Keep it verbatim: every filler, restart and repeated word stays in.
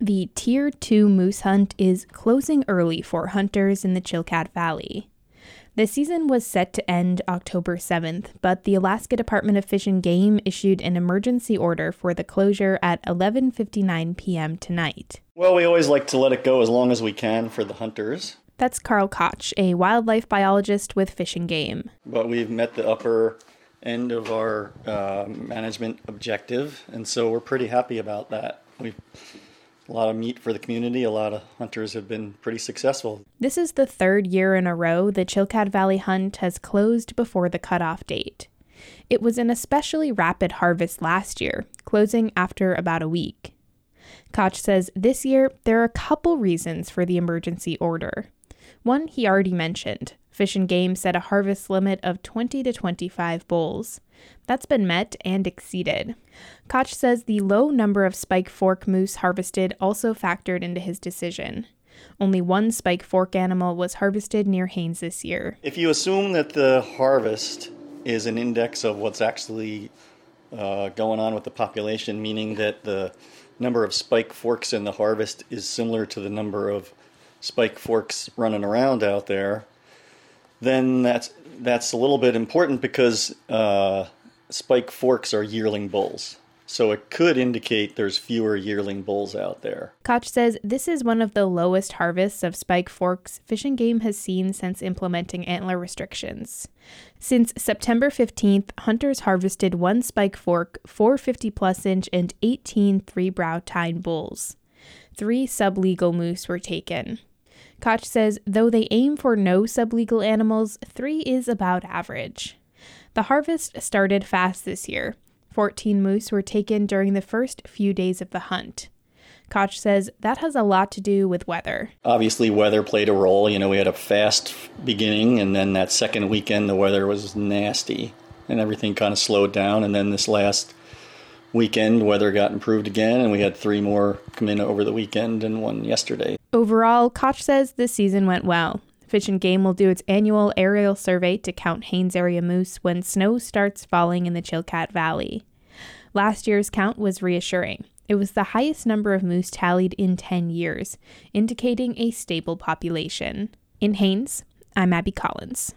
The Tier two moose hunt is closing early for hunters in the Chilkat Valley. The season was set to end October seventh, but the Alaska Department of Fish and Game issued an emergency order for the closure at eleven fifty-nine p.m. tonight. Well, we always like to let it go as long as we can for the hunters. That's Carl Koch, a wildlife biologist with Fish and Game. But we've met the upper end of our uh, management objective, and so we're pretty happy about that. We've a lot of meat for the community. A lot of hunters have been pretty successful. This is the third year in a row the Chilkat Valley hunt has closed before the cutoff date. It was an especially rapid harvest last year, closing after about a week. Koch says this year there are a couple reasons for the emergency order. One he already mentioned. Fish and Game set a harvest limit of twenty to twenty-five bulls. That's been met and exceeded. Koch says the low number of spike fork moose harvested also factored into his decision. Only one spike fork animal was harvested near Haines this year. If you assume that the harvest is an index of what's actually uh, going on with the population, meaning that the number of spike forks in the harvest is similar to the number of spike forks running around out there, then that's that's a little bit important because uh, spike forks are yearling bulls. So it could indicate there's fewer yearling bulls out there. Koch says this is one of the lowest harvests of spike forks Fish and Game has seen since implementing antler restrictions. Since September fifteenth, hunters harvested one spike fork, four fifty-plus inch, and eighteen three-brow tine bulls. Three sublegal moose were taken. Koch says though they aim for no sublegal animals, three is about average. The harvest started fast this year. fourteen moose were taken during the first few days of the hunt. Koch says that has a lot to do with weather. Obviously, weather played a role. You know, we had a fast beginning, and then that second weekend, the weather was nasty, and everything kind of slowed down. And then this last weekend, weather got improved again, and we had three more come in over the weekend and one yesterday. Overall, Koch says this season went well. Fish and Game will do its annual aerial survey to count Haines area moose when snow starts falling in the Chilkat Valley. Last year's count was reassuring. It was the highest number of moose tallied in ten years, indicating a stable population. In Haines, I'm Abby Collins.